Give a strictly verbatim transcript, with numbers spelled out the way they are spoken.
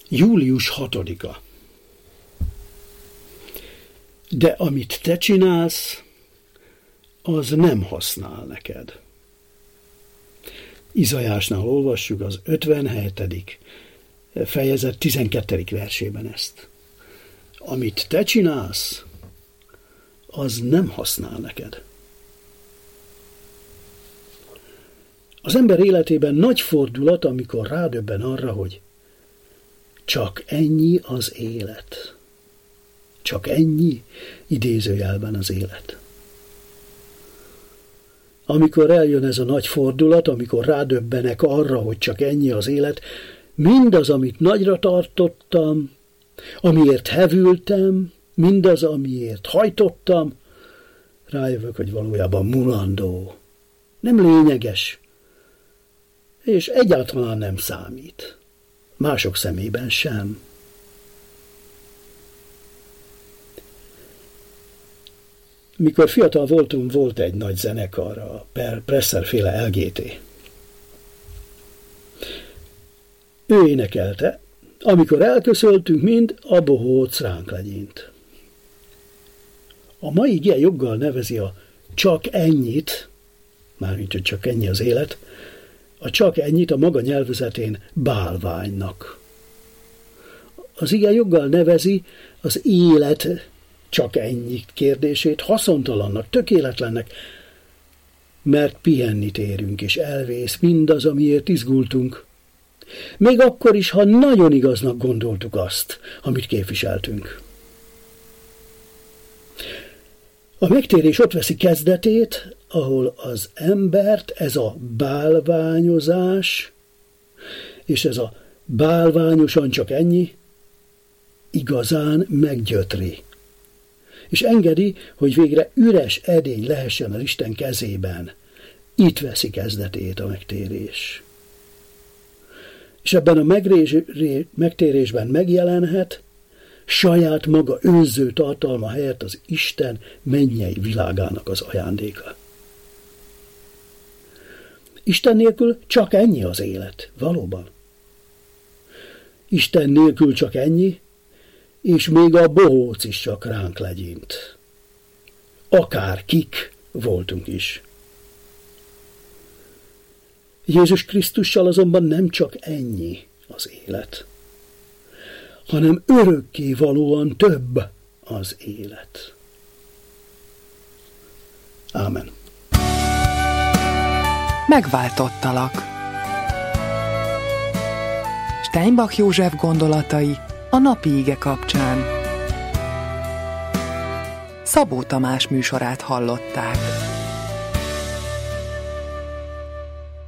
július hatodika. De amit te csinálsz, az nem használ neked. Izajásnál olvassuk az ötvenhetedik fejezet tizenkettedik versében ezt. Amit te csinálsz, az nem használ neked. Az ember életében nagy fordulat, amikor rádöbben arra, hogy csak ennyi az élet. Csak ennyi idézőjelben az élet. Amikor eljön ez a nagy fordulat, amikor rádöbbenek arra, hogy csak ennyi az élet, mindaz, amit nagyra tartottam, amiért hevültem, mindaz, amiért hajtottam, rájövök, hogy valójában mulandó, nem lényeges, és egyáltalán nem számít. Mások szemében sem. Mikor fiatal voltunk, volt egy nagy zenekar, a Presser-féle el gé té. Ő énekelte, amikor elköszöltünk, mind a bohóc ránk legyint. A mai ige joggal nevezi a csak ennyit, mármint, hogy csak ennyi az élet, a csak ennyit a maga nyelvezetén bálványnak. Az ige joggal nevezi az élet csak ennyi kérdését haszontalannak, tökéletlennek, mert pihenni térünk, és elvész mindaz, amiért izgultunk. Még akkor is, ha nagyon igaznak gondoltuk azt, amit képviseltünk. A megtérés ott veszi kezdetét, ahol az embert ez a bálványozás, és ez a bálványosan csak ennyi, igazán meggyötri. És engedi, hogy végre üres edény lehessen az Isten kezében. Itt veszi kezdetét a megtérés. És ebben a megtérésben megjelenhet saját maga önző tartalma helyett az Isten mennyei világának az ajándéka. Isten nélkül csak ennyi az élet, valóban. Isten nélkül csak ennyi, és még a bohóc is csak ránk legyint. Akár kik voltunk is. Jézus Krisztussal azonban nem csak ennyi az élet, hanem örökké valóan több az élet. Ámen. Megváltottalak. Steinbach József gondolatai a napi ige kapcsán. Szabó Tamás műsorát hallották.